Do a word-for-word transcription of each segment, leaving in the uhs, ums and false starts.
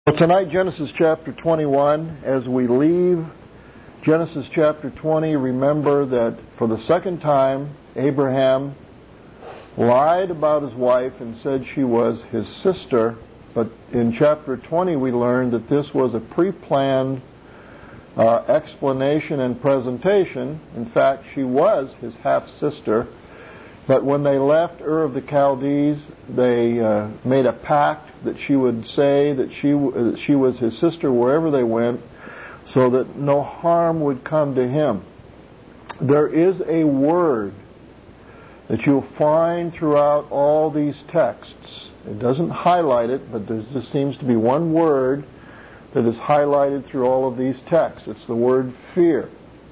Well, tonight, Genesis chapter twenty-one, as we leave Genesis chapter twenty, remember that for the second time, Abraham lied about his wife and said she was his sister. But in chapter twenty, we learned that this was a pre-planned uh, explanation and presentation. In fact, she was his half-sister. But when they left Ur of the Chaldees, they uh, made a pact that she would say that she, that she was his sister wherever they went, so that no harm would come to him. There is a word that you'll find throughout all these texts. It doesn't highlight it, but there just seems to be one word that is highlighted through all of these texts. It's the word fear.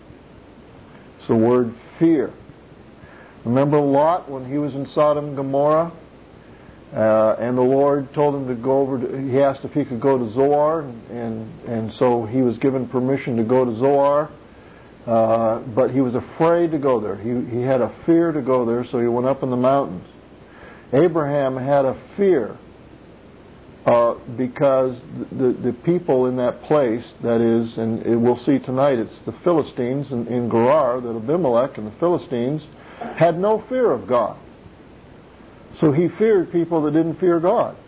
It's the word fear. Remember Lot when he was in Sodom and Gomorrah? Uh, and the Lord told him to go over to, he asked if he could go to Zoar, and, and, and so he was given permission to go to Zoar. Uh, but he was afraid to go there. He, he had a fear to go there, so he went up in the mountains. Abraham had a fear uh, because the, the people in that place, that is, and it, we'll see tonight, it's the Philistines in, in Gerar, that Abimelech and the Philistines had no fear of God. So he feared people that didn't fear God.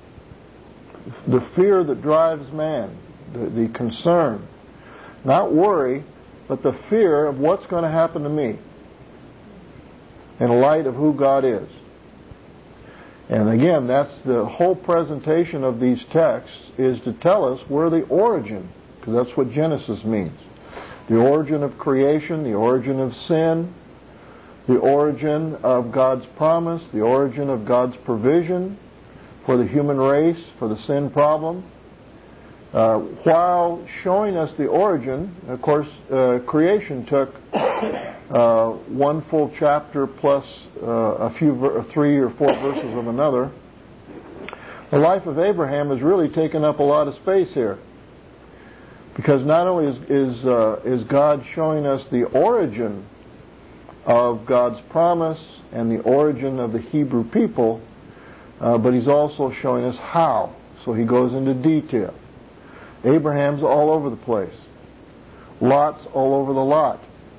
The fear that drives man, the, the concern, not worry, but the fear of what's going to happen to me in light of who God is. And again, that's the whole presentation of these texts, is to tell us where the origin, because that's what Genesis means. The origin of creation, the origin of sin, the origin of God's promise, the origin of God's provision for the human race, for the sin problem. Uh, while showing us the origin, of course, uh, creation took uh, one full chapter plus uh, a few, ver- three or four verses of another. The life of Abraham has really taken up a lot of space here, because not only is is, uh, is God showing us the origin of God's promise and the origin of the Hebrew people, uh, but He's also showing us how. So He goes into detail. Abraham's all over the place. Lot's all over the lot.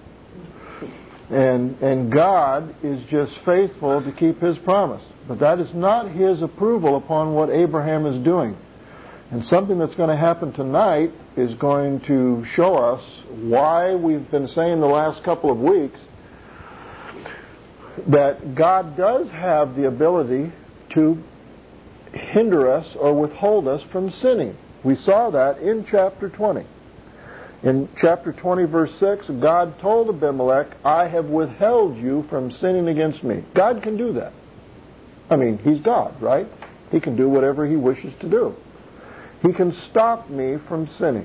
And and God is just faithful to keep His promise. But that is not His approval upon what Abraham is doing. And something that's going to happen tonight is going to show us why we've been saying the last couple of weeks that God does have the ability to hinder us or withhold us from sinning. We saw that in chapter twenty. In chapter twenty, verse six, God told Abimelech, I have withheld you from sinning against me. God can do that. I mean, He's God, right? He can do whatever He wishes to do. He can stop me from sinning.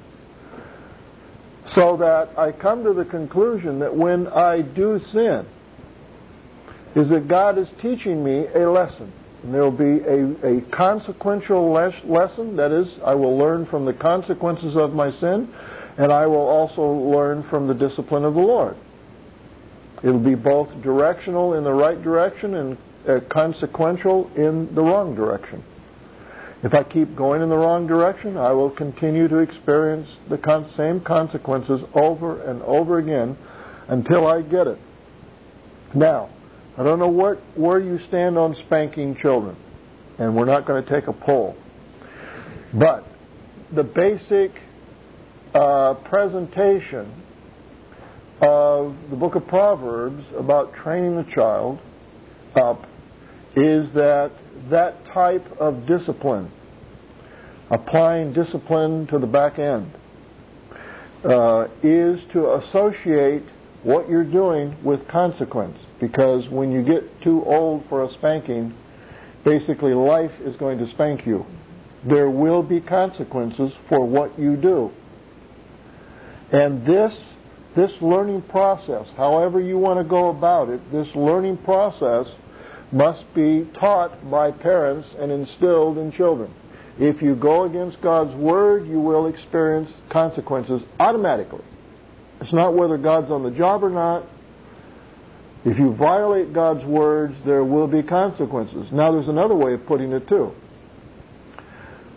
So that I come to the conclusion that when I do sin, is that God is teaching me a lesson. And there will be a, a consequential les- lesson. That is, I will learn from the consequences of my sin, and I will also learn from the discipline of the Lord. It will be both directional in the right direction and uh, consequential in the wrong direction. If I keep going in the wrong direction, I will continue to experience the con- same consequences over and over again until I get it. Now, I don't know what, where you stand on spanking children, and we're not going to take a poll. But the basic uh, presentation of the book of Proverbs about training the child up is that that type of discipline, applying discipline to the back end, uh, is to associate what you're doing with consequence. Because when you get too old for a spanking, basically life is going to spank you. There will be consequences for what you do. And this, this learning process, however you want to go about it, this learning process must be taught by parents and instilled in children. If you go against God's Word, you will experience consequences automatically. It's not whether God's on the job or not. If you violate God's words, there will be consequences. Now, there's another way of putting it, too.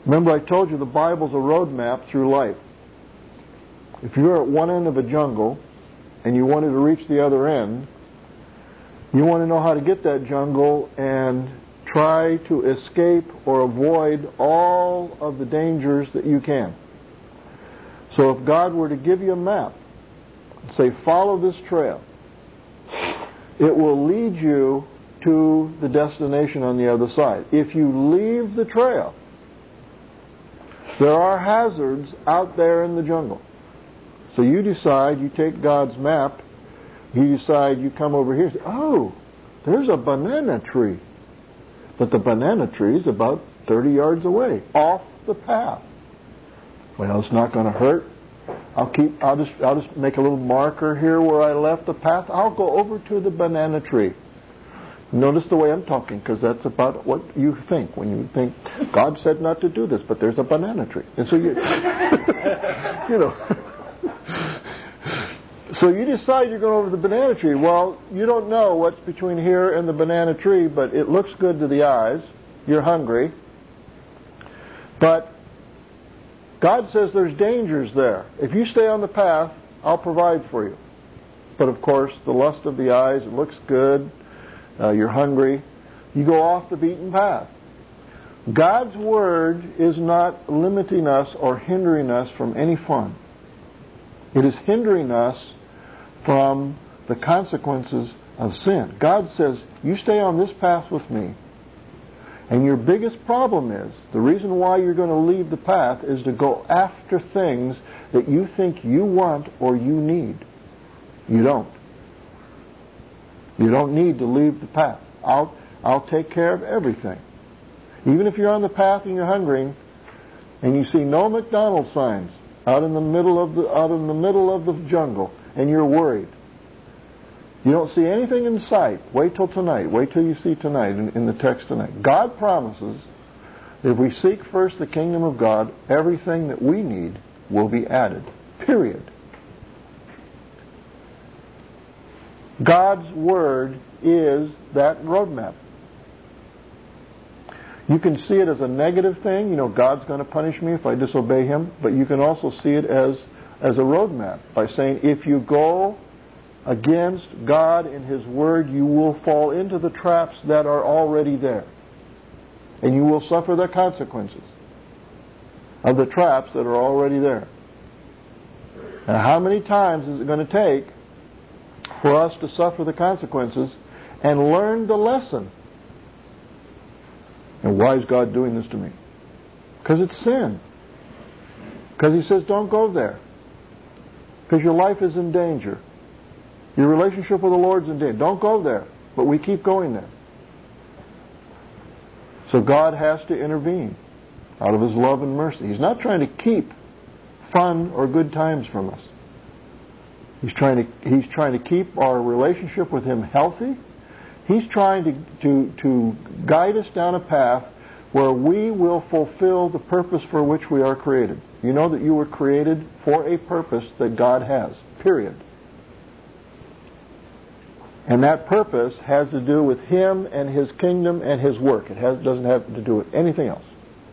Remember, I told you the Bible's a roadmap through life. If you're at one end of a jungle and you wanted to reach the other end, you want to know how to get that jungle and try to escape or avoid all of the dangers that you can. So if God were to give you a map, say, follow this trail, it will lead you to the destination on the other side. If you leave the trail, there are hazards out there in the jungle. So you decide, you take God's map, you decide you come over here, say, oh, there's a banana tree. But the banana tree is about thirty yards away, off the path. Well, it's not going to hurt. I'll keep. I'll just. I'll just make a little marker here where I left the path. I'll go over to the banana tree. Notice the way I'm talking, because that's about what you think when you think God said not to do this, but there's a banana tree, and so you, you know. So you decide you're going over the banana tree. Well, you don't know what's between here and the banana tree, but it looks good to the eyes. You're hungry. But God says there's dangers there. If you stay on the path, I'll provide for you. But of course, the lust of the eyes, it looks good. Uh, you're hungry. You go off the beaten path. God's Word is not limiting us or hindering us from any fun. It is hindering us from the consequences of sin. God says, you stay on this path with me. And your biggest problem is, the reason why you're going to leave the path is to go after things that you think you want or you need. You don't. You don't need to leave the path. I'll, I'll take care of everything. Even if you're on the path and you're hungry and you see no McDonald's signs out in the middle of the out in the middle of the jungle, and you're worried. You don't see anything in sight. Wait till tonight. Wait till you see tonight in, in the text tonight. God promises that if we seek first the kingdom of God, everything that we need will be added. Period. God's Word is that roadmap. You can see it as a negative thing. You know, God's going to punish me if I disobey Him. But you can also see it as, as a roadmap by saying, if you go against God and His Word, you will fall into the traps that are already there. And you will suffer the consequences of the traps that are already there. And how many times is it going to take for us to suffer the consequences and learn the lesson? And why is God doing this to me? Because it's sin. Because He says, don't go there. Because your life is in danger. Your relationship with the Lord's in danger. Don't go there. But we keep going there. So God has to intervene out of His love and mercy. He's not trying to keep fun or good times from us. He's trying to, he's trying to keep our relationship with Him healthy. He's trying to, to, to guide us down a path where we will fulfill the purpose for which we are created. You know that you were created for a purpose that God has. Period. And that purpose has to do with Him and His kingdom and His work. It has, doesn't have to do with anything else.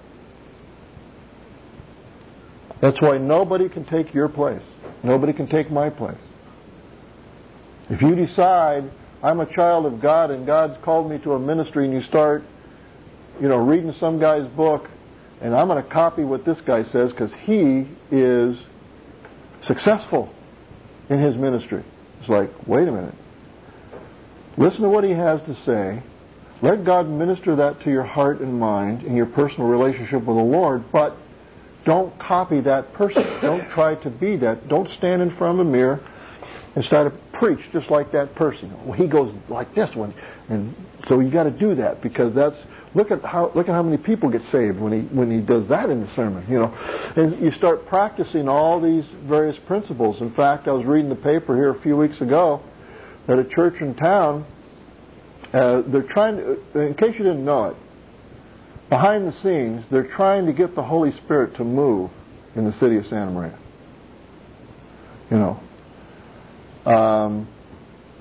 That's why nobody can take your place. Nobody can take my place. If you decide, I'm a child of God and God's called me to a ministry, and you start, you know, reading some guy's book, and I'm going to copy what this guy says because he is successful in his ministry. It's like, wait a minute. Listen to what he has to say. Let God minister that to your heart and mind in your personal relationship with the Lord, but don't copy that person. Don't try to be that. Don't stand in front of a mirror and start to preach just like that person. Well, he goes like this one, and so you got to do that because that's look at how look at how many people get saved when he when he does that in the sermon. You know, and you start practicing all these various principles. In fact, I was reading the paper here a few weeks ago that a church in town, uh, they're trying to, in case you didn't know it, behind the scenes, they're trying to get the Holy Spirit to move in the city of Santa Maria. You know, um,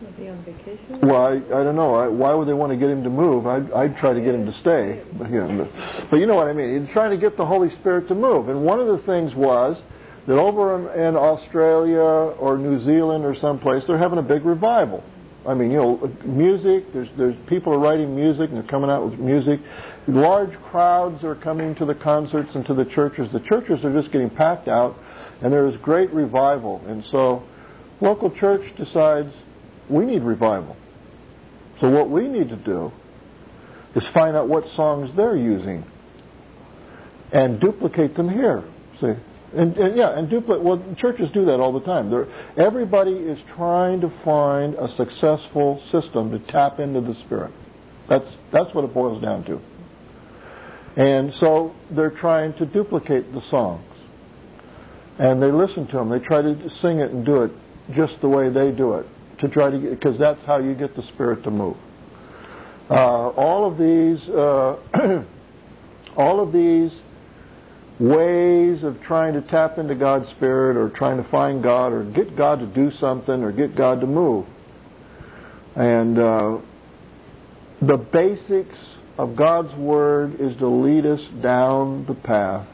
Was he on vacation? Well, I, I don't know. I, why would they want to get him to move? I'd, I'd try to get him to stay. But, you know, but you know what I mean. He's trying to get the Holy Spirit to move. And one of the things was that over in, in Australia or New Zealand or someplace, they're having a big revival. I mean, you know, music, there's, there's people are writing music and they're coming out with music. Large crowds are coming to the concerts and to the churches. The churches are just getting packed out, and there is great revival. And so local church decides, we need revival. So what we need to do is find out what songs they're using and duplicate them here. See, and, and yeah, and duplicate. Well, churches do that all the time. They're, everybody is trying to find a successful system to tap into the Spirit. That's that's what it boils down to. And so they're trying to duplicate the songs, and they listen to them. They try to sing it and do it just the way they do it. To try to get, because that's how you get the Spirit to move. Uh, all of these, uh, all of these ways of trying to tap into God's Spirit, or trying to find God, or get God to do something, or get God to move. And uh, the basics of God's Word is to lead us down the path.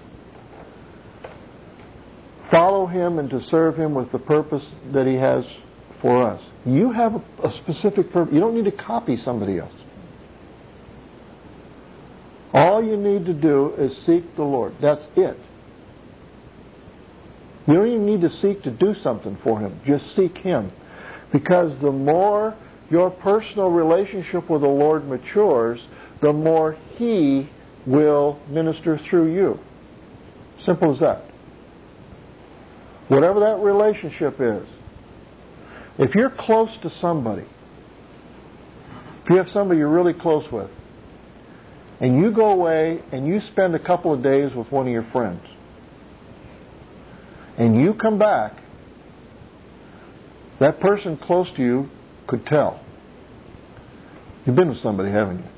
Follow Him and to serve Him with the purpose that He has for us. You have a, a specific purpose. You don't need to copy somebody else. All you need to do is seek the Lord. That's it. You don't even need to seek to do something for Him. Just seek Him. Because the more your personal relationship with the Lord matures, the more He will minister through you. Simple as that. Whatever that relationship is. If you're close to somebody, if you have somebody you're really close with, and you go away and you spend a couple of days with one of your friends, and you come back, that person close to you could tell. You've been with somebody, haven't you?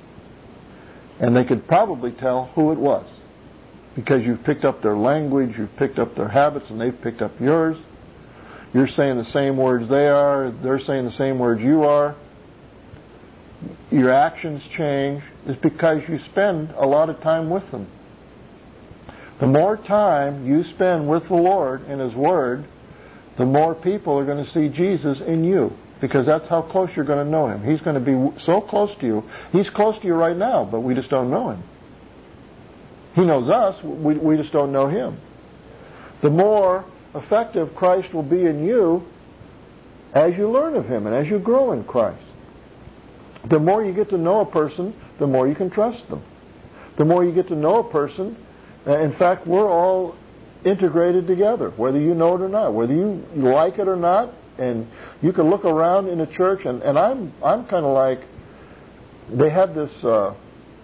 And they could probably tell who it was, because you've picked up their language, you've picked up their habits, and they've picked up yours. You're saying the same words they are. They're saying the same words you are. Your actions change. It's because you spend a lot of time with them. The more time you spend with the Lord and His Word, the more people are going to see Jesus in you. Because that's how close you're going to know Him. He's going to be so close to you. He's close to you right now, but we just don't know Him. He knows us. We, we just don't know Him. The more effective Christ will be in you as you learn of Him and as you grow in Christ. The more you get to know a person, the more you can trust them. The more you get to know a person, uh, in fact, we're all integrated together, whether you know it or not, whether you like it or not. And you can look around in a church, and, and I'm I'm kind of like, they have this uh,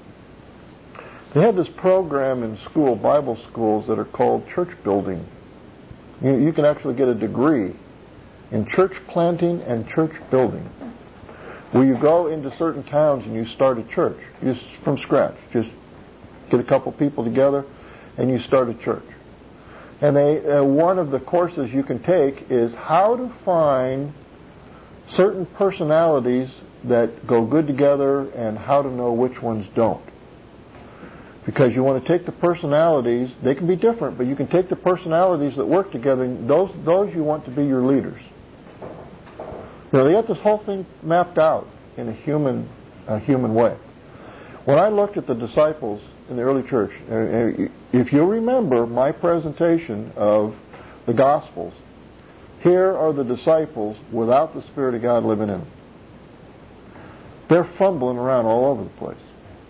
they have this program in school, Bible schools, that are called church building. You, you can actually get a degree in church planting and church building, where you go into certain towns and you start a church just from scratch. Just get a couple people together and you start a church. And they, uh, one of the courses you can take is how to find certain personalities that go good together and how to know which ones don't. Because you want to take the personalities, they can be different, but you can take the personalities that work together, and those those you want to be your leaders. You know, they got this whole thing mapped out in a human a human way. When I looked at the disciples in the early church, if you remember my presentation of the Gospels, here are the disciples without the Spirit of God living in them. They're fumbling around all over the place.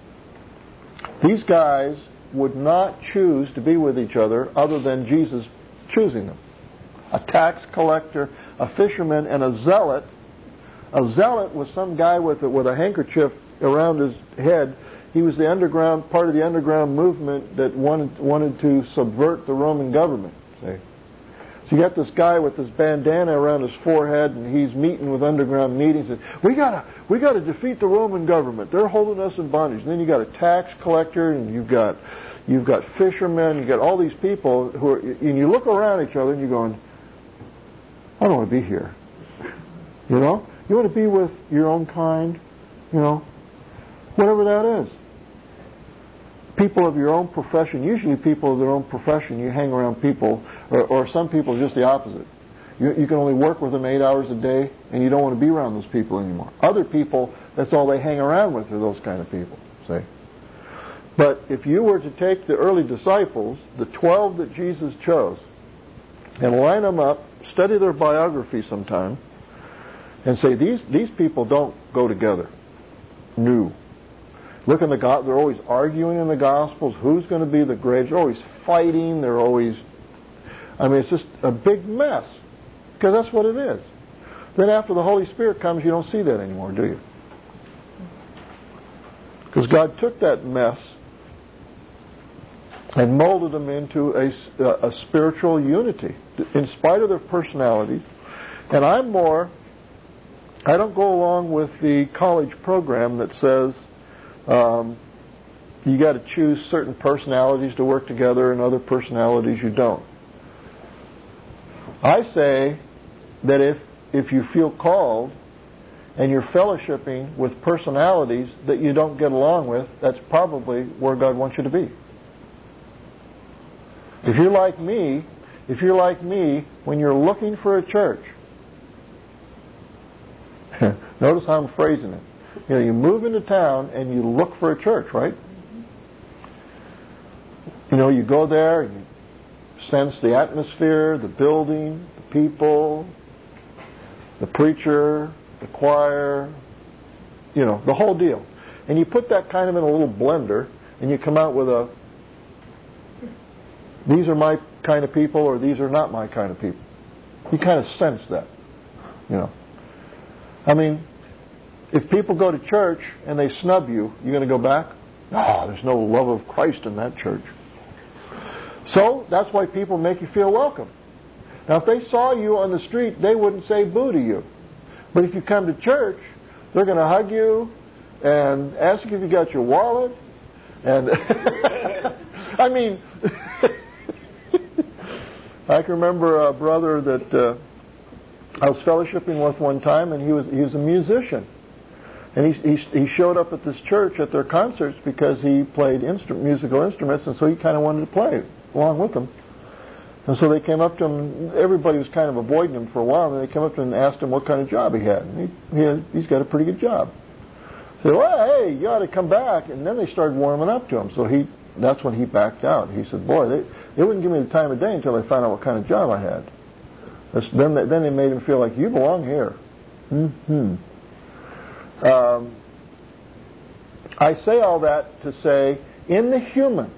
These guys would not choose to be with each other other than Jesus choosing them. A tax collector, a fisherman, and a zealot. A zealot was some guy with a, with a handkerchief around his head. He was the underground part of the underground movement that wanted wanted to subvert the Roman government. See? So you got this guy with this bandana around his forehead, and he's meeting with underground meetings. And we gotta we gotta defeat the Roman government. They're holding us in bondage. And then you got a tax collector, and you've got you've got fishermen. You got all these people who are, and you look around each other, and you're going, I don't want to be here. You know, You want to be with your own kind, you know, whatever that is. People of your own profession, usually people of their own profession, you hang around people, or, or some people just the opposite. You, you can only work with them eight hours a day, and you don't want to be around those people anymore. Other people, that's all they hang around with are those kind of people, see. But if you were to take the early disciples, the twelve that Jesus chose, and line them up, study their biography sometime, and say, these, these people don't go together. No. Look in the go- they're always arguing in the Gospels. Who's going to be the greatest? They're always fighting. They're always, I mean, it's just a big mess. Because that's what it is. Then after the Holy Spirit comes, you don't see that anymore, do you? Because God took that mess and molded them into a, a spiritual unity, in spite of their personalities. And I'm more, I don't go along with the college program that says um, you got to choose certain personalities to work together and other personalities you don't. I say that if if you feel called and you're fellowshipping with personalities that you don't get along with, that's probably where God wants you to be. If you're like me, if you're like me, when you're looking for a church, notice how I'm phrasing it. You know, you move into town and you look for a church, right? You know, you go there, you sense the atmosphere, the building, the people, the preacher, the choir, you know, the whole deal. And you put that kind of in a little blender and you come out with a, these are my kind of people or these are not my kind of people. You kind of sense that, you know. I mean, if people go to church and they snub you, you going to go back? No, there's no love of Christ in that church. So that's why people make you feel welcome. Now, if they saw you on the street, they wouldn't say boo to you. But if you come to church, they're going to hug you and ask you if you got your wallet. And I mean, I can remember a brother that uh, I was fellowshipping with one time, and he was he was a musician. And he, he he showed up at this church at their concerts because he played instrument, musical instruments, and so he kind of wanted to play along with them. And so they came up to him. Everybody was kind of avoiding him for a while, and they came up to him and asked him what kind of job he had. And he, he had, he's got a pretty good job. They said, well, hey, you ought to come back. And then they started warming up to him. So he that's when he backed out. He said, boy, they, they wouldn't give me the time of day until they found out what kind of job I had. That's, then, they, then they made him feel like, you belong here. Mm-hmm. Um, I say all that to say, in the human,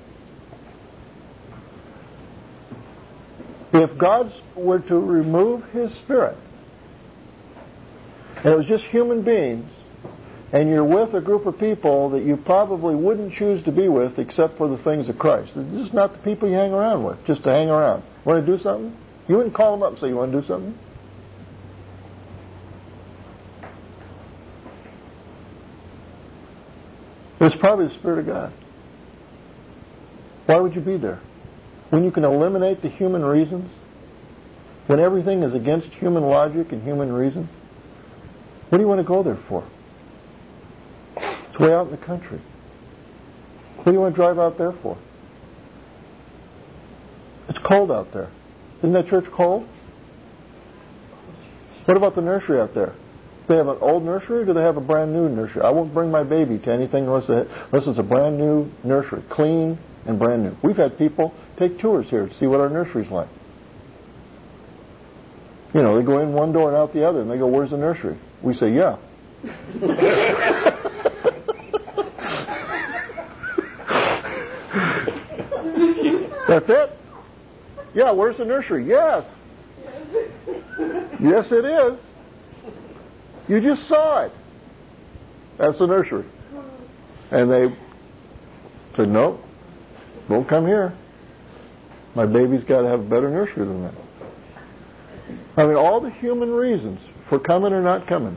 if God were to remove His Spirit, and it was just human beings, and you're with a group of people that you probably wouldn't choose to be with except for the things of Christ. This is not the people you hang around with, just to hang around. Want to do something? You wouldn't call them up and say, you want to do something? It's probably the Spirit of God. Why would you be there? When you can eliminate the human reasons? When everything is against human logic and human reason? What do you want to go there for? It's way out in the country. What do you want to drive out there for? It's cold out there. Isn't that church cold? What about the nursery out there? Do they have an old nursery or do they have a brand new nursery? I won't bring my baby to anything unless, they, unless it's a brand new nursery, clean and brand new. We've had people take tours here to see what our nursery's like. You know, they go in one door and out the other, and they go, where's the nursery? We say, yeah. That's it? Yeah, where's the nursery? Yes. Yes, it is. You just saw it. That's the nursery. And they said, no, don't come here. My baby's got to have a better nursery than that. I mean, all the human reasons for coming or not coming.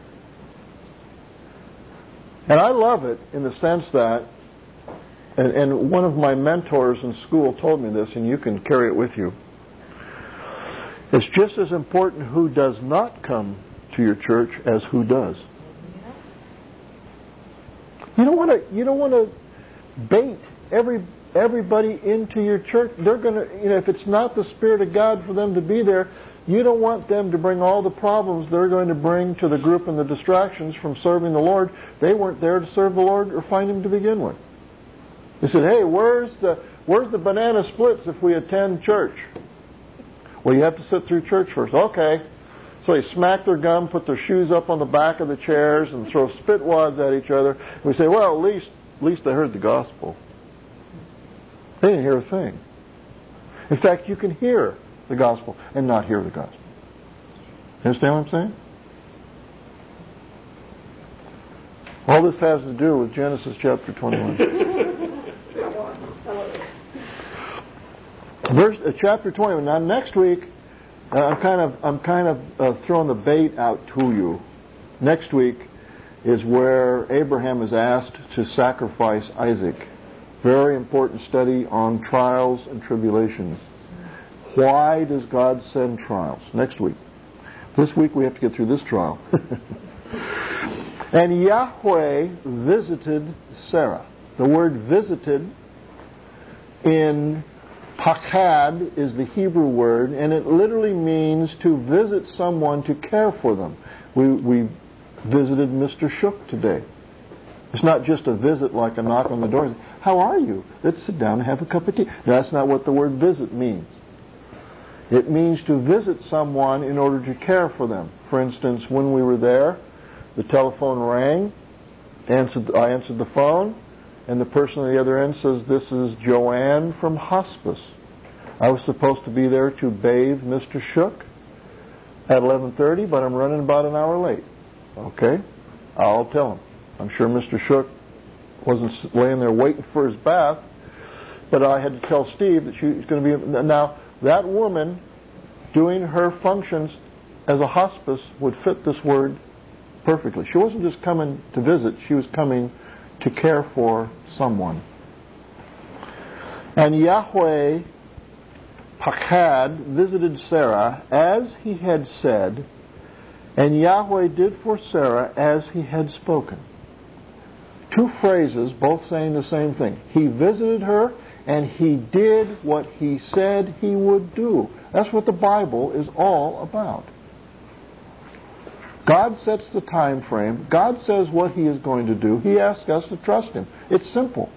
And I love it in the sense that, and, and one of my mentors in school told me this, and you can carry it with you. It's just as important who does not come to your church as who does. You don't want to. You don't want to bait every everybody into your church. They're going to. You know, if it's not the Spirit of God for them to be there, you don't want them to bring all the problems they're going to bring to the group and the distractions from serving the Lord. They weren't there to serve the Lord or find Him to begin with. They said, "Hey, where's the where's the banana splits if we attend church?" Well, you have to sit through church first. Okay. So they smack their gum, put their shoes up on the back of the chairs, and throw spit wads at each other. And we say, well, at least, at least they heard the gospel. They didn't hear a thing. In fact, you can hear the gospel and not hear the gospel. You understand what I'm saying? All this has to do with Genesis chapter twenty-one. Verse, uh, chapter twenty-one. Now, next week, uh, I'm kind of I'm kind of uh, throwing the bait out to you. Next week is where Abraham is asked to sacrifice Isaac. Very important study on trials and tribulations. Why does God send trials? Next week. This week we have to get through this trial. And Yahweh visited Sarah. The word visited in Pakad is the Hebrew word, and it literally means to visit someone, to care for them. We, we visited Mister Shook today. It's not just a visit like a knock on the door. How are you? Let's sit down and have a cup of tea. That's not what the word visit means. It means to visit someone in order to care for them. For instance, when we were there, the telephone rang. Answered, I answered the phone, and the person on the other end says, "This is Joanne from hospice. I was supposed to be there to bathe Mister Shook at eleven thirty, but I'm running about an hour late." Okay, I'll tell him. I'm sure Mister Shook wasn't laying there waiting for his bath, but I had to tell Steve that she was going to be... Now, that woman doing her functions as a hospice would fit this word perfectly. She wasn't just coming to visit, she was coming to care for someone. And Yahweh Pakad visited Sarah as he had said, and Yahweh did for Sarah as he had spoken. Two phrases, both saying the same thing. He visited her, and he did what he said he would do. That's what the Bible is all about. God sets the time frame. God says what He is going to do. He asks us to trust Him. It's simple.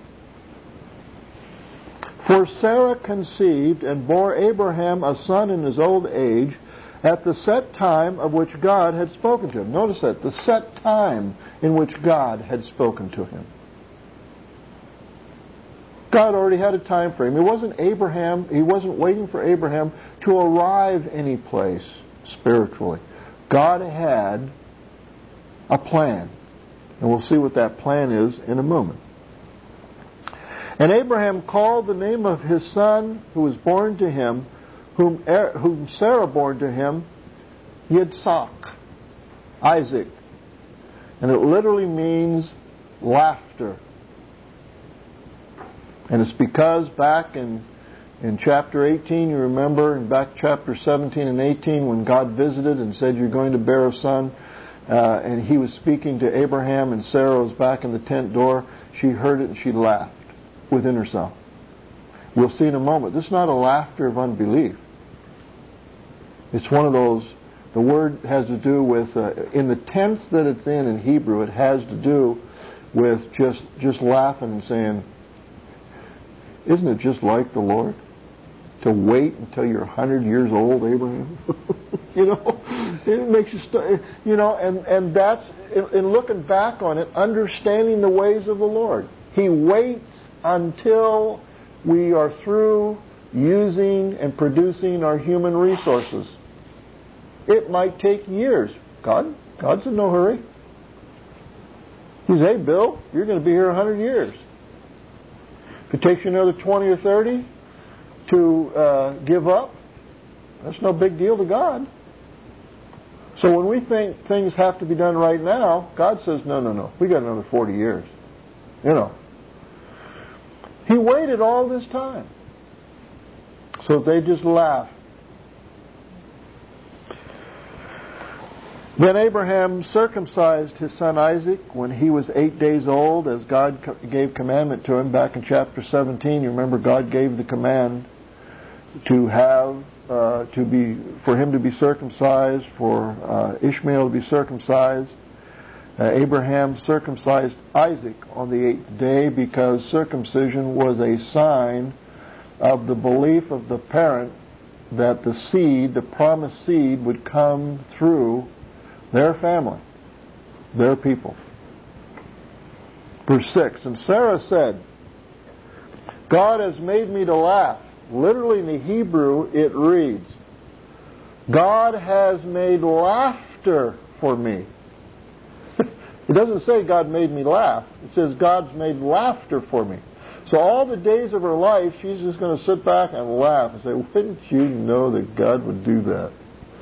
For Sarah conceived and bore Abraham a son in his old age at the set time of which God had spoken to him. Notice that, the set time in which God had spoken to him. God already had a time frame. It wasn't Abraham, He wasn't waiting for Abraham to arrive any place spiritually. God had a plan. And we'll see what that plan is in a moment. And Abraham called the name of his son who was born to him, whom, whom Sarah bore to him, Yitzhak, Isaac. And it literally means laughter. And it's because back in, in chapter eighteen, you remember, in back chapter seventeen and eighteen, when God visited and said, "You're going to bear a son," uh, and He was speaking to Abraham, and Sarah was back in the tent door, she heard it and she laughed within herself. We'll see in a moment. This is not a laughter of unbelief. It's one of those, the word has to do with, uh, in the tense that it's in in Hebrew, it has to do with just, just laughing and saying, "Isn't it just like the Lord to wait until you're one hundred years old, Abraham?" You know, it makes you, st- you know, and, and that's, in, in looking back on it, understanding the ways of the Lord. He waits until we are through using and producing our human resources. It might take years. God, God's in no hurry. He says, "Hey, Bill, you're going to be here one hundred years. If it takes you another twenty or thirty to uh, give up, that's no big deal to God." So when we think things have to be done right now, God says, no, no, no. We got another forty years. You know. He waited all this time. So they just laughed. Then Abraham circumcised his son Isaac when he was eight days old, as God gave commandment to him back in chapter seventeen. You remember God gave the command to have uh, to be for him to be circumcised, for uh, Ishmael to be circumcised. Uh, Abraham circumcised Isaac on the eighth day because circumcision was a sign of the belief of the parent that the seed, the promised seed, would come through their family, their people. Verse six, and Sarah said, God has made me to laugh. Literally in the Hebrew it reads, God has made laughter for me. It doesn't say God made me laugh. It says God's made laughter for me. So all the days of her life, she's just going to sit back and laugh and say, wouldn't you know that God would do that?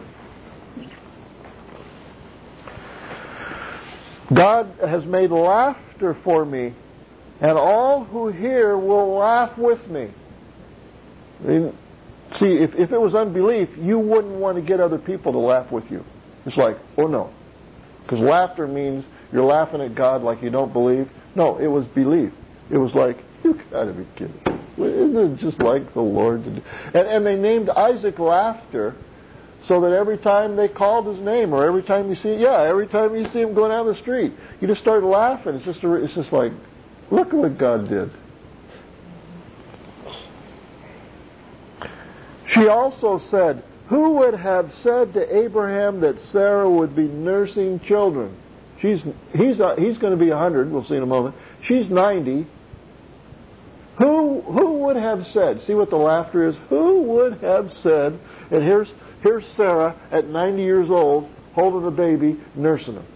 God has made laughter for me, and all who hear will laugh with me. I mean, see, if, if it was unbelief, you wouldn't want to get other people to laugh with you. It's like, oh no. Because laughter means you're laughing at God like you don't believe. No, it was belief. It was like, you gotta be kidding. Isn't it just like the Lord to do? And, and they named Isaac Laughter, so that every time they called his name, or every time you see, yeah, every time you see him going down the street, you just start laughing. It's just, a, it's just like, look at what God did. She also said, who would have said to Abraham that Sarah would be nursing children? She's he's uh, he's going to be a hundred. We'll see in a moment. She's ninety. Who who would have said? See what the laughter is. Who would have said? And here's here's Sarah at ninety years old, holding a baby, nursing him.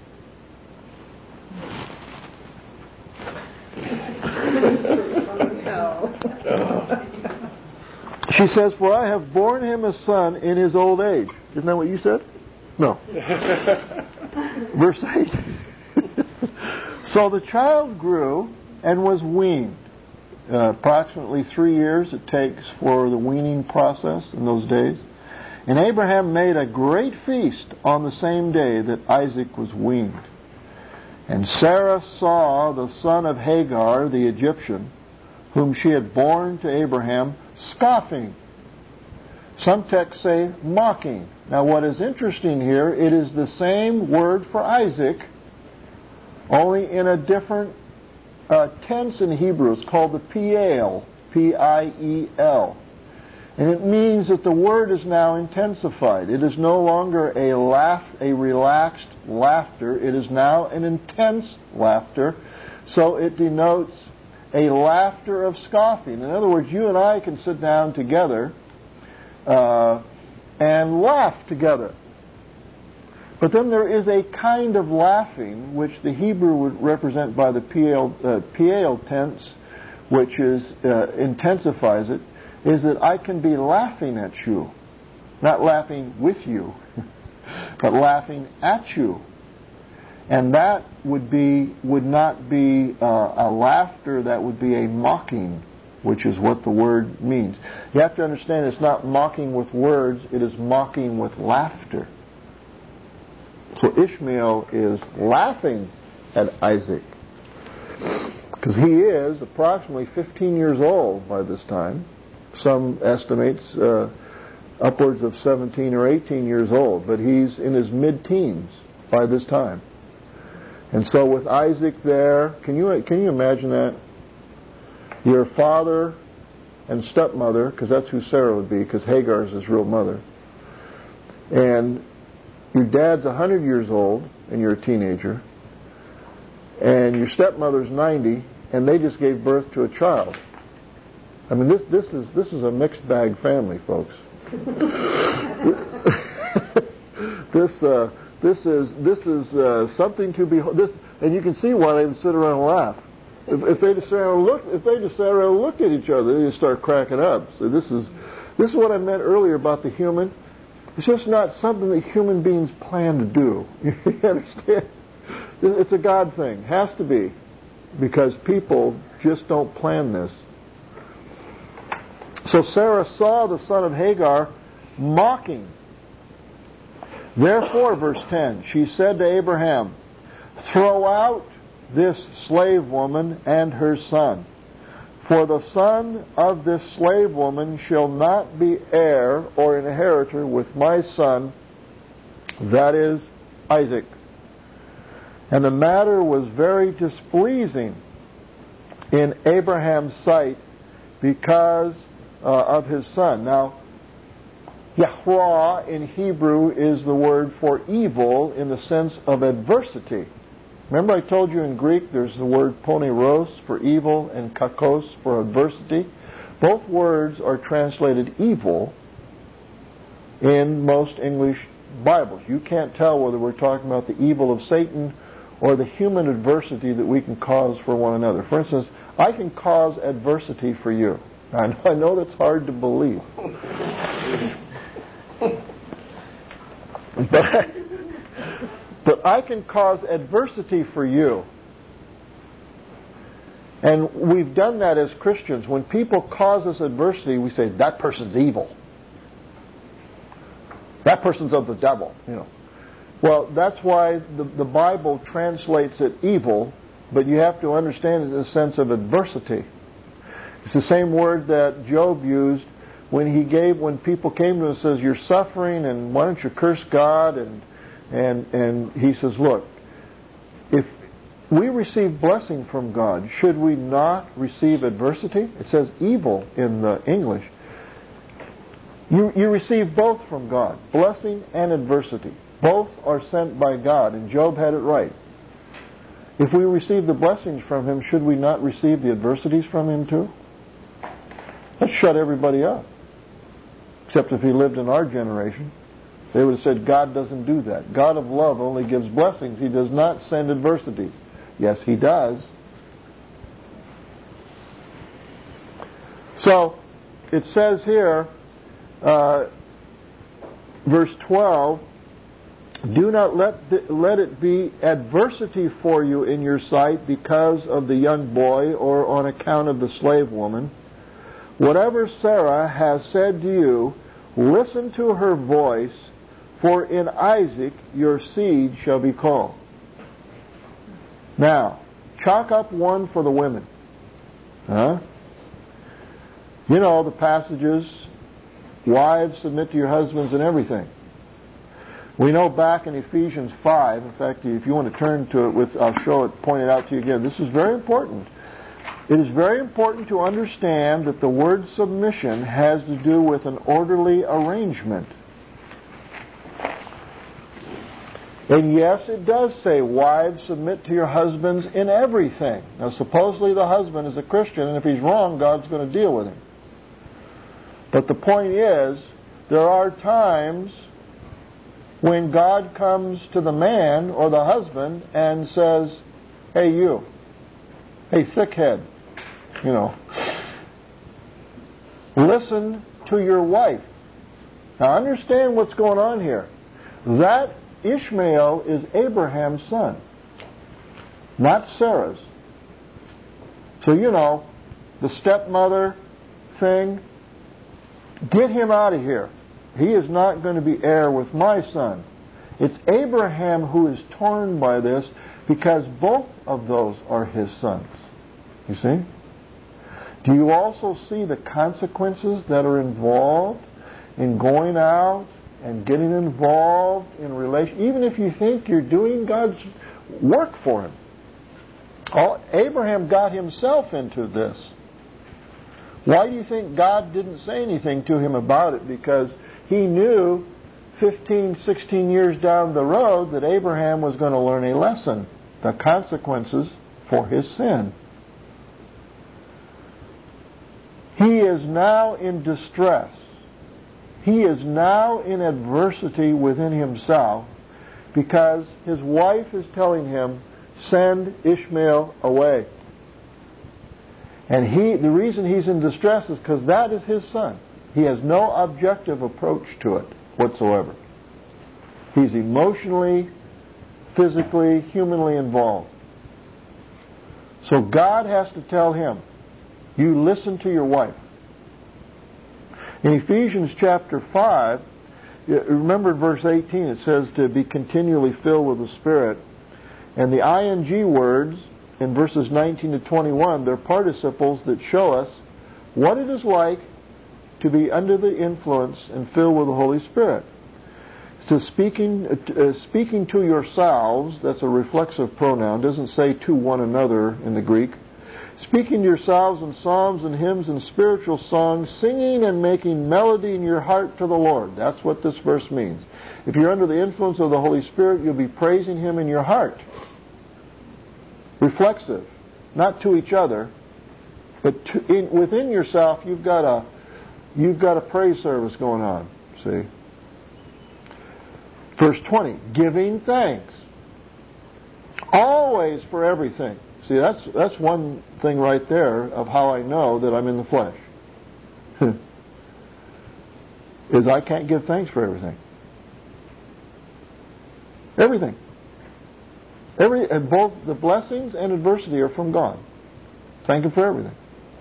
She says, for I have borne him a son in his old age. Isn't that what you said? No. Verse eight. So the child grew and was weaned. Uh, approximately three years it takes for the weaning process in those days. And Abraham made a great feast on the same day that Isaac was weaned. And Sarah saw the son of Hagar, the Egyptian, whom she had borne to Abraham, scoffing. Some texts say mocking. Now what is interesting here, it is the same word for Isaac, only in a different uh, tense in Hebrew. It's called the Piel, P I E L. And it means that the word is now intensified. It is no longer a laugh, a relaxed laughter. It is now an intense laughter. So it denotes a laughter of scoffing. In other words, you and I can sit down together uh, and laugh together. But then there is a kind of laughing which the Hebrew would represent by the Piel, uh, Piel tense, which is uh, intensifies it, is that I can be laughing at you. Not laughing with you, but laughing at you. And that would be would not be uh, a laughter, that would be a mocking, which is what the word means. You have to understand it's not mocking with words, it is mocking with laughter. So Ishmael is laughing at Isaac, because he is approximately fifteen years old by this time. Some estimates uh, upwards of seventeen or eighteen years old, but he's in his mid-teens by this time. And so with Isaac there, can you can you imagine that? Your father and stepmother, because that's who Sarah would be, because Hagar is his real mother. And your dad's one hundred years old, and you're a teenager. And your stepmother's ninety, and they just gave birth to a child. I mean, this this is this is a mixed bag family, folks. this. Uh, This is this is uh, something to behold. This, and you can see why they would sit around and laugh. If, if they just sat around and look, if they just sat around and looked at each other, they just start cracking up. So this is this is what I meant earlier about the human. It's just not something that human beings plan to do. You understand? It's a God thing. Has to be, because people just don't plan this. So Sarah saw the son of Hagar mocking. Therefore, verse ten, she said to Abraham, throw out this slave woman and her son, for the son of this slave woman shall not be heir or inheritor with my son, that is Isaac. And the matter was very displeasing in Abraham's sight because uh, of his son. Now, Yahrah in Hebrew is the word for evil in the sense of adversity. Remember I told you in Greek there's the word poneros for evil and kakos for adversity? Both words are translated evil in most English Bibles. You can't tell whether we're talking about the evil of Satan or the human adversity that we can cause for one another. For instance, I can cause adversity for you. I know that's hard to believe. but, but I can cause adversity for you. And we've done that as Christians. When people cause us adversity, we say, that person's evil. That person's of the devil, you know. Well, that's why the, the Bible translates it evil, but you have to understand it in the sense of adversity. It's the same word that Job used when he gave, when people came to him and says, you're suffering and why don't you curse God? And, and, and he says, look, if we receive blessing from God, should we not receive adversity? It says evil in the English. You, you receive both from God, blessing and adversity. Both are sent by God, and Job had it right. If we receive the blessings from Him, should we not receive the adversities from Him too? Let's shut everybody up. Except if He lived in our generation. They would have said, God doesn't do that. God of love only gives blessings. He does not send adversities. Yes, He does. So, it says here, uh, verse twelve, do not let, the, let it be adversity for you in your sight because of the young boy or on account of the slave woman. Whatever Sarah has said to you, listen to her voice, for in Isaac your seed shall be called. Now, chalk up one for the women. Huh? You know the passages, wives, submit to your husbands and everything. We know back in Ephesians five, in fact, if you want to turn to it, with, I'll show it, point it out to you again. This is very important. It is very important to understand that the word submission has to do with an orderly arrangement. And yes, it does say, wives, submit to your husbands in everything. Now, supposedly the husband is a Christian, and if he's wrong, God's going to deal with him. But the point is, there are times when God comes to the man or the husband and says, hey, you, hey, thickhead, you know, listen to your wife. Now, understand what's going on here. That Ishmael is Abraham's son, not Sarah's. So, you know, the stepmother thing, get him out of here. He is not going to be heir with my son. It's Abraham who is torn by this because both of those are his sons. You see? Do you also see the consequences that are involved in going out and getting involved in relation, even if you think you're doing God's work for him? All, Abraham got himself into this. Why do you think God didn't say anything to him about it? Because he knew fifteen, sixteen years down the road that Abraham was going to learn a lesson, the consequences for his sin. He is now in distress. He is now in adversity within himself because his wife is telling him, send Ishmael away. And he, the reason he's in distress is because that is his son. He has no objective approach to it whatsoever. He's emotionally, physically, humanly involved. So God has to tell him, you listen to your wife. In Ephesians chapter five, remember in verse eighteen it says to be continually filled with the Spirit. And the ing words in verses nineteen to twenty-one, they're participles that show us what it is like to be under the influence and filled with the Holy Spirit. So speaking, uh, speaking to yourselves, that's a reflexive pronoun, doesn't say to one another in the Greek. Speaking to yourselves in psalms and hymns and spiritual songs, singing and making melody in your heart to the Lord. That's what this verse means. If you're under the influence of the Holy Spirit, you'll be praising Him in your heart. Reflexive. Not to each other, but to, in, within yourself, you've got a you've got a praise service going on. See? Verse twenty, giving thanks. Always for everything. See, that's that's one thing right there of how I know that I'm in the flesh. Is I can't give thanks for everything. Everything. Every and both the blessings and adversity are from God. Thank Him for everything.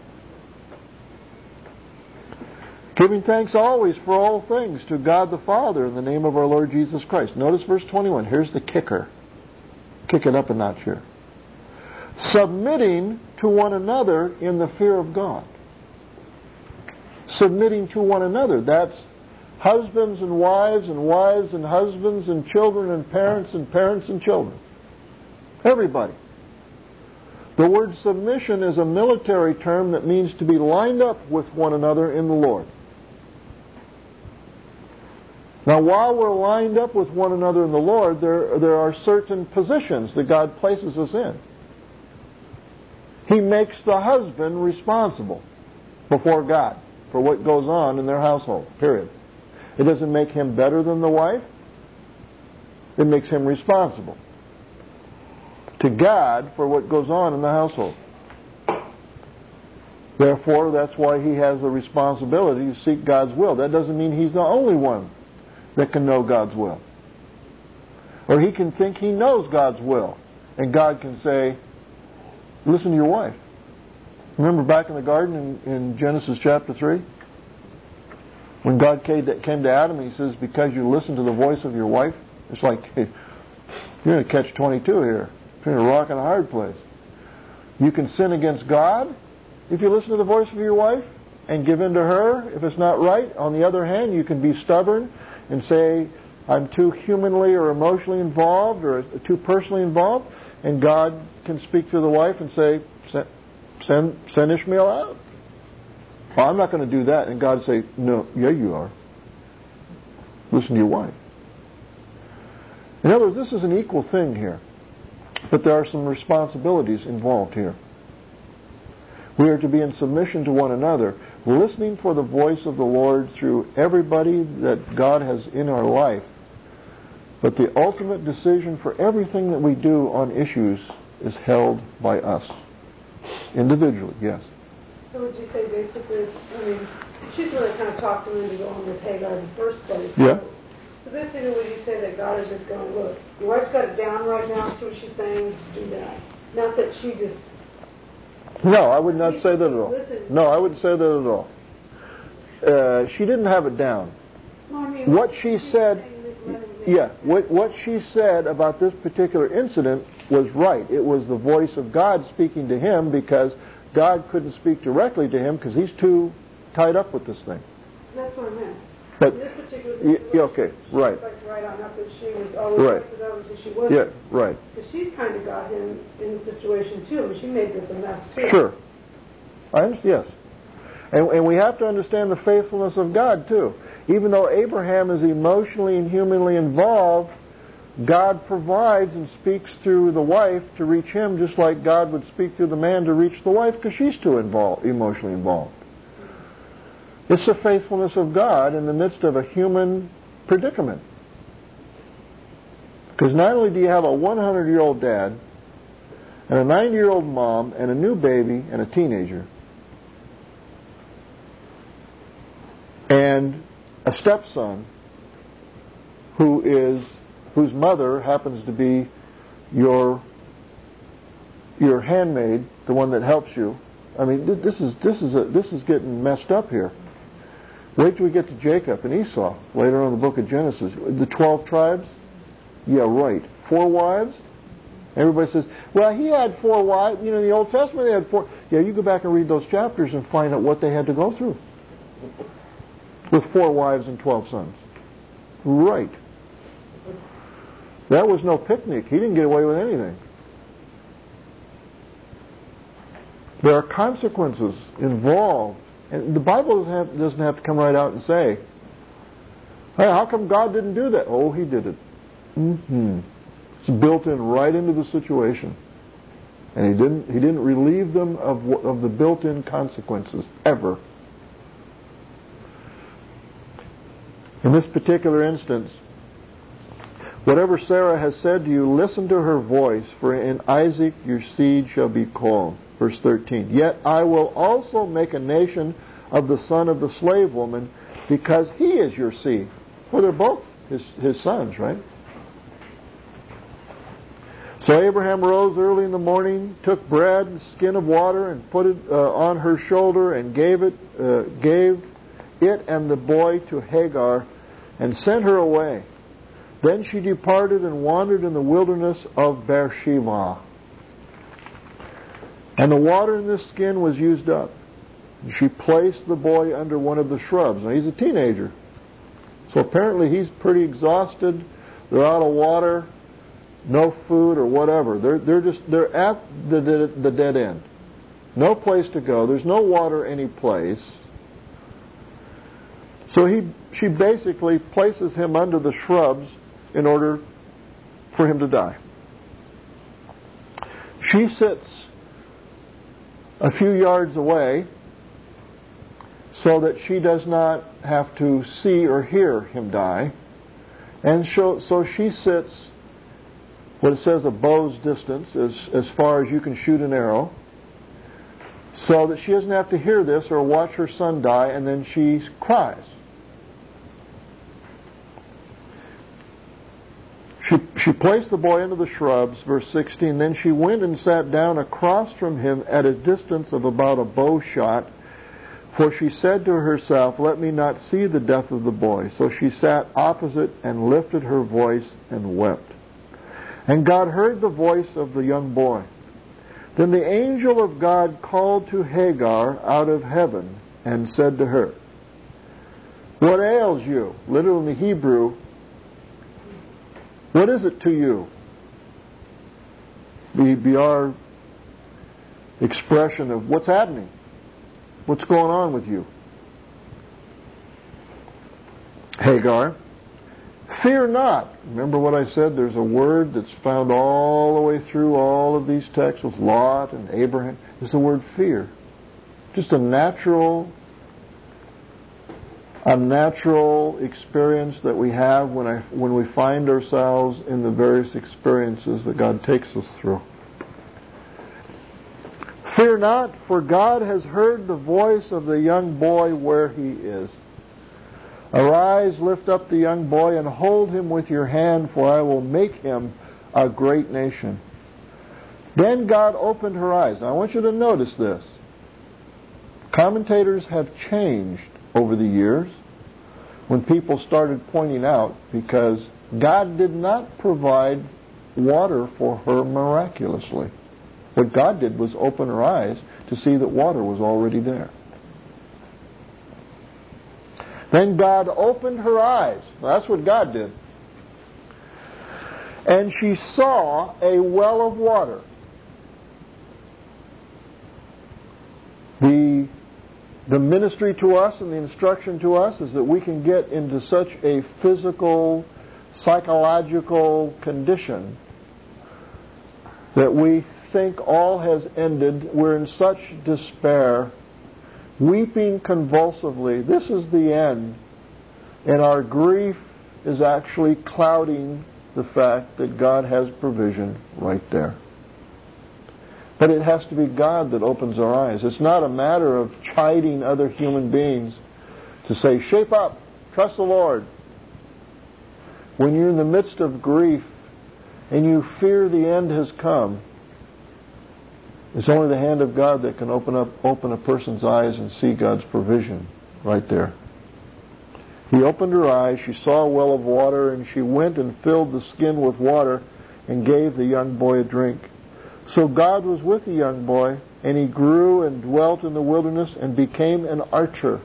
Giving thanks always for all things to God the Father in the name of our Lord Jesus Christ. Notice verse twenty-one. Here's the kicker. Kick it up a notch here. Submitting to one another in the fear of God. Submitting to one another. That's husbands and wives and wives and husbands and children and parents and parents and children. Everybody. The word submission is a military term that means to be lined up with one another in the Lord. Now, while we're lined up with one another in the Lord, there, there are certain positions that God places us in. He makes the husband responsible before God for what goes on in their household, period. It doesn't make him better than the wife. It makes him responsible to God for what goes on in the household. Therefore, that's why he has the responsibility to seek God's will. That doesn't mean he's the only one that can know God's will. Or he can think he knows God's will. And God can say, listen to your wife. Remember back in the garden in, in Genesis chapter three? When God came to Adam, He says, because you listen to the voice of your wife, it's like, hey, you're in a catch twenty-two here. Between a rock and a hard place. You can sin against God if you listen to the voice of your wife and give in to her if it's not right. On the other hand, you can be stubborn and say, I'm too humanly or emotionally involved or too personally involved, and God can speak to the wife and say, send, send, send Ishmael out. Well, I'm not going to do that. And God say, no, yeah, you are. Listen to your wife. In other words, this is an equal thing here. But there are some responsibilities involved here. We are to be in submission to one another, listening for the voice of the Lord through everybody that God has in our life. But the ultimate decision for everything that we do on issues is held by us. Individually, yes. So would you say basically, I mean, she's the one that kind of talked him into going with Hagar in the first place. Yeah. So, so basically would you say that God is just going, look, your wife's got it down right now, see what she's saying, do that. Not that she just... No, I would not say that at all. No, I wouldn't say that at all. Uh, she didn't have it down. No, I mean, what she said, yeah, what, what she said about this particular incident was right. It was the voice of God speaking to him because God couldn't speak directly to him because he's too tied up with this thing. That's what I meant. But, in this particular situation, yeah, okay, right. Like right on up that she was always right. right, because obviously she wasn't. Yeah, right. Because she kind of got him in the situation too. I mean, she made this a mess too. Sure. I understand, yes. And, and we have to understand the faithfulness of God too. Even though Abraham is emotionally and humanly involved, God provides and speaks through the wife to reach him just like God would speak through the man to reach the wife because she's too involved, emotionally involved. It's the faithfulness of God in the midst of a human predicament. Because not only do you have a hundred-year-old dad and a ninety-year-old mom and a new baby and a teenager and a stepson who is whose mother happens to be your your handmaid, the one that helps you. I mean, this is this is a, this is getting messed up here. Wait till we get to Jacob and Esau later on in the book of Genesis. The twelve tribes? Yeah, right. Four wives? Everybody says, well, he had four wives. You know, in the Old Testament they had four. Yeah, you go back and read those chapters and find out what they had to go through with four wives and twelve sons. Right. That was no picnic. He didn't get away with anything. There are consequences involved. And the Bible doesn't have, doesn't have to come right out and say, hey, how come God didn't do that? Oh, He did it. Mm-hmm. It's built in right into the situation. And He didn't He didn't relieve them of, of the built-in consequences, ever. In this particular instance, whatever Sarah has said to you, listen to her voice, for in Isaac your seed shall be called. Verse thirteen, yet I will also make a nation of the son of the slave woman, because he is your seed. Well, they're both his, his sons, right? So Abraham rose early in the morning, took bread and skin of water, and put it uh, on her shoulder, and gave it, uh, gave it and the boy to Hagar, and sent her away. Then she departed and wandered in the wilderness of Beersheba. And the water in this skin was used up. She placed the boy under one of the shrubs. Now, he's a teenager. So apparently he's pretty exhausted. They're out of water, no food or whatever. They're, they're just they're at the, the dead end. No place to go. There's no water any place. So he, she basically places him under the shrubs in order for him to die. She sits a few yards away so that she does not have to see or hear him die. And so, so she sits what it says a bow's distance, as, as far as you can shoot an arrow, so that she doesn't have to hear this or watch her son die, and then she cries. She, she placed the boy into the shrubs, verse sixteen. Then she went and sat down across from him at a distance of about a bow shot. For she said to herself, let me not see the death of the boy. So she sat opposite and lifted her voice and wept. And God heard the voice of the young boy. Then the angel of God called to Hagar out of heaven and said to her, what ails you? Literally in the Hebrew, what is it to you? Be, be our expression of what's happening. What's going on with you? Hagar, fear not. Remember what I said? There's a word that's found all the way through all of these texts with Lot and Abraham. It's the word fear. Just a natural a natural experience that we have when I when we find ourselves in the various experiences that God takes us through. Fear not, for God has heard the voice of the young boy where he is. Arise, lift up the young boy, and hold him with your hand, for I will make him a great nation. Then God opened her eyes. Now, I want you to notice this. Commentators have changed over the years when people started pointing out, because God did not provide water for her miraculously. What God did was open her eyes to see that water was already there. Then God opened her eyes. Well, that's what God did. And she saw a well of water. The, the ministry to us and the instruction to us is that we can get into such a physical, psychological condition that we think all has ended. We're in such despair, weeping convulsively. This is the end. And our grief is actually clouding the fact that God has provision right there. But it has to be God that opens our eyes. It's not a matter of chiding other human beings to say, shape up, trust the Lord. When you're in the midst of grief and you fear the end has come, it's only the hand of God that can open up, open a person's eyes and see God's provision right there. He opened her eyes. She saw a well of water, and she went and filled the skin with water and gave the young boy a drink. So God was with the young boy, and he grew and dwelt in the wilderness and became an archer.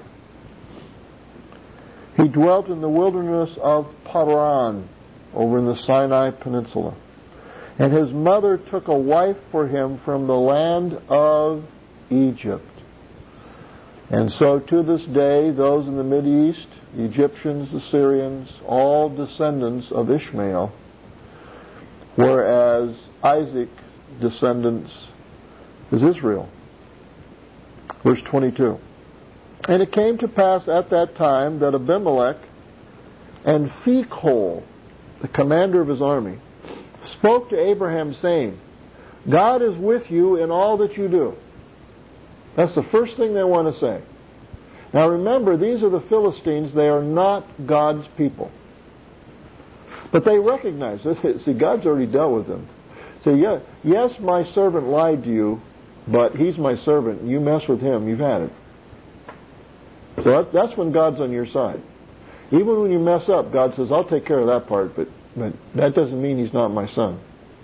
He dwelt in the wilderness of Paran, over in the Sinai Peninsula. And his mother took a wife for him from the land of Egypt. And so to this day, those in the Mideast, the Egyptians, the Syrians, all descendants of Ishmael, whereas Isaac's descendants is Israel. Verse twenty-two. And it came to pass at that time that Abimelech and Phicol, the commander of his army, spoke to Abraham, saying, God is with you in all that you do. That's the first thing they want to say. Now remember, these are the Philistines. They are not God's people. But they recognize this. See, God's already dealt with them. Say, yeah, yes, my servant lied to you, but he's my servant. You mess with him, you've had it. So that's, that's when God's on your side. Even when you mess up, God says, I'll take care of that part, but, but that doesn't mean he's not my son.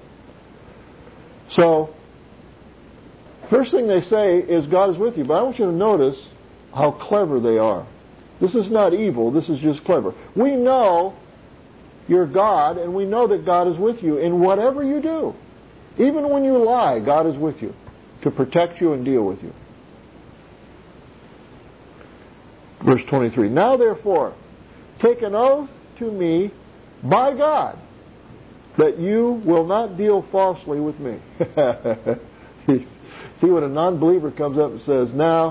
So, first thing they say is God is with you. But I want you to notice how clever they are. This is not evil. This is just clever. We know you're God, and we know that God is with you in whatever you do. Even when you lie, God is with you to protect you and deal with you. Verse twenty-three. Now therefore, take an oath to me by God that you will not deal falsely with me. See, when a non-believer comes up and says, now,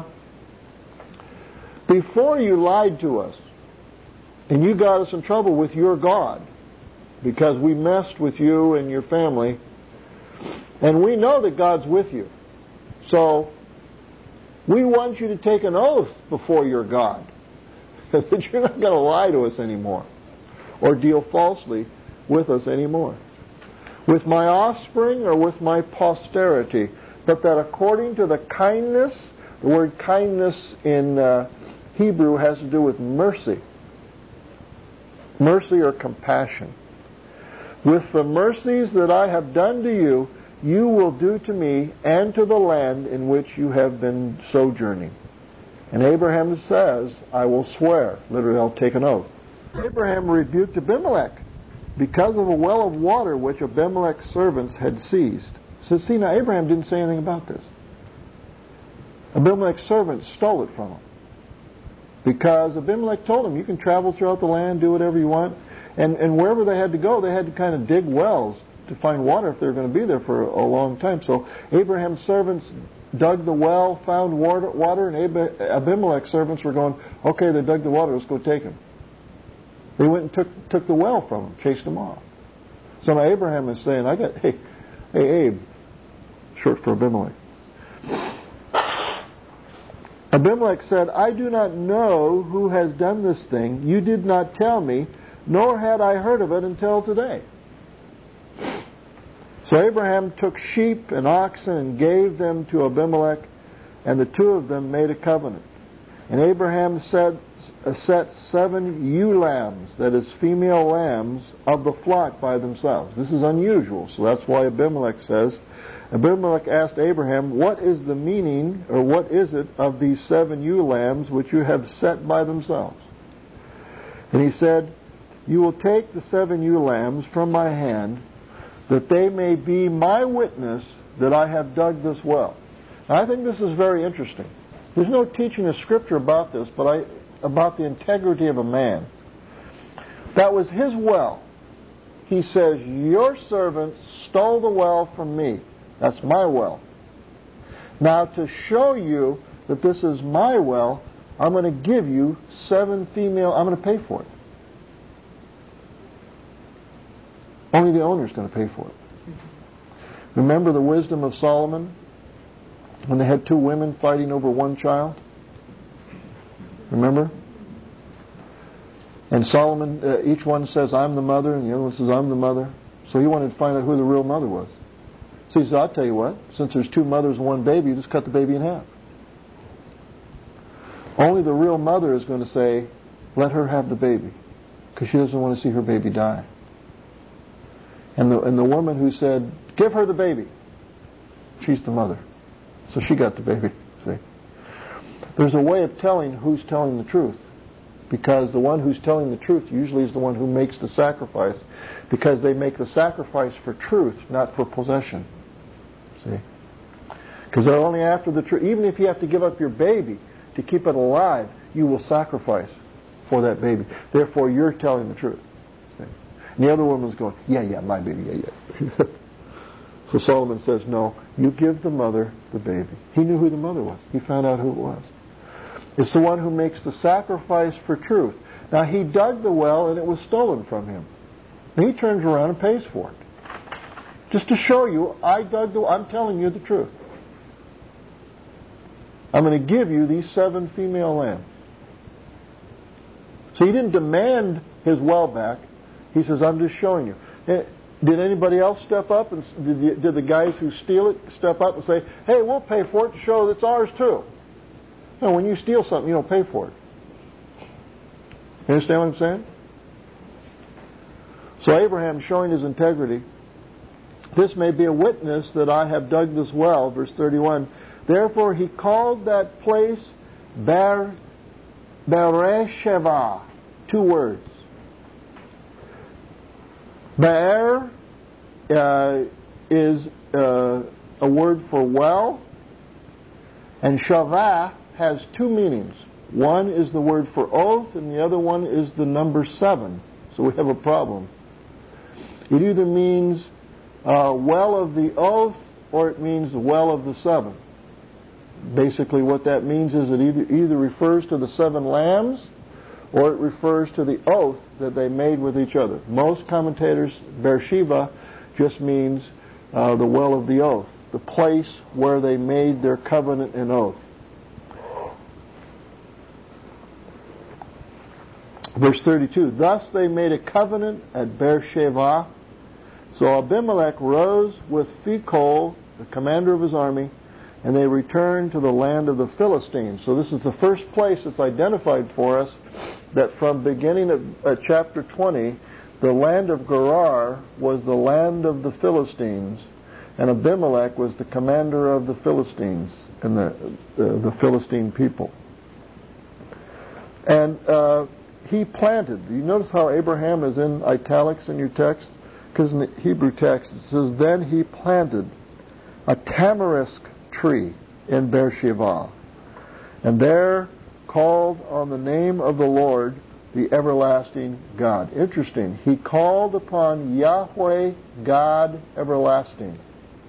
before you lied to us, and you got us in trouble with your God, because we messed with you and your family, and we know that God's with you. So, we want you to take an oath before your God that you're not going to lie to us anymore or deal falsely with us anymore. With my offspring or with my posterity, but that according to the kindness, the word kindness in uh, Hebrew has to do with mercy. Mercy or compassion. With the mercies that I have done to you, you will do to me and to the land in which you have been sojourning. And Abraham says, I will swear. Literally, I'll take an oath. Abraham rebuked Abimelech because of a well of water which Abimelech's servants had seized. So see, now Abraham didn't say anything about this. Abimelech's servants stole it from him. Because Abimelech told him, you can travel throughout the land, do whatever you want. And, and wherever they had to go, they had to kind of dig wells to find water if they were going to be there for a long time. So Abraham's servants dug the well, found water, water and Abimelech's servants were going, okay, they dug the water, let's go take him. They went and took took the well from him, chased him off. So now Abraham is saying, I got, hey, hey, Abe, short for Abimelech. Abimelech said, I do not know who has done this thing. You did not tell me, nor had I heard of it until today. So Abraham took sheep and oxen and gave them to Abimelech, and the two of them made a covenant. And Abraham said, set seven ewe lambs, that is, female lambs, of the flock by themselves. This is unusual, so that's why Abimelech says, Abimelech asked Abraham, what is the meaning, or what is it, of these seven ewe lambs which you have set by themselves? And he said, you will take the seven ewe lambs from my hand, that they may be my witness that I have dug this well. Now, I think this is very interesting. There's no teaching of Scripture about this, but I, about the integrity of a man. That was his well. He says, your servants stole the well from me. That's my well. Now, to show you that this is my well, I'm going to give you seven female, I'm going to pay for it. Only the owner is going to pay for it. Remember the wisdom of Solomon when they had two women fighting over one child? Remember? And Solomon, uh, each one says, I'm the mother, and the other one says, I'm the mother. So he wanted to find out who the real mother was. So he said, I'll tell you what, since there's two mothers and one baby, you just cut the baby in half. Only the real mother is going to say, let her have the baby, because she doesn't want to see her baby die. And the, and the woman who said, give her the baby, she's the mother. So she got the baby, see. There's a way of telling who's telling the truth, because the one who's telling the truth usually is the one who makes the sacrifice, because they make the sacrifice for truth, not for possession. See? Because they're only after the truth. Even if you have to give up your baby to keep it alive, you will sacrifice for that baby. Therefore, you're telling the truth. See? And the other woman's going, yeah, yeah, my baby, yeah, yeah. So Solomon says, no, you give the mother the baby. He knew who the mother was. He found out who it was. It's the one who makes the sacrifice for truth. Now, he dug the well and it was stolen from him. And he turns around and pays for it. Just to show you, I dug the well. I'm telling you the truth. I'm going to give you these seven female lambs. So he didn't demand his well back. He says, I'm just showing you. Did anybody else step up? And did the, did the guys who steal it step up and say, hey, we'll pay for it to show that it's ours too? No, when you steal something, you don't pay for it. You understand what I'm saying? So Abraham, showing his integrity, this may be a witness that I have dug this well, verse thirty-one. Therefore he called that place Ber, Beersheba. Two words. Be'er uh, is uh, a word for well, and Shavah has two meanings. One is the word for oath, and the other one is the number seven. So we have a problem. It either means uh, well of the oath, or it means the well of the seven. Basically what that means is it either, either refers to the seven lambs, or it refers to the oath that they made with each other. Most commentators, Beersheba just means uh, the well of the oath, the place where they made their covenant and oath. Verse thirty-two, thus they made a covenant at Beersheba. So Abimelech rose with Phicol, the commander of his army, and they returned to the land of the Philistines. So this is the first place that's identified for us that from beginning of uh, chapter twenty, the land of Gerar was the land of the Philistines, and Abimelech was the commander of the Philistines and the, uh, the Philistine people. And uh, he planted. You notice how Abraham is in italics in your text? Because in the Hebrew text it says, then he planted a tamarisk tree in Beersheba, and there called on the name of the Lord, the everlasting God. Interesting. He called upon Yahweh God everlasting.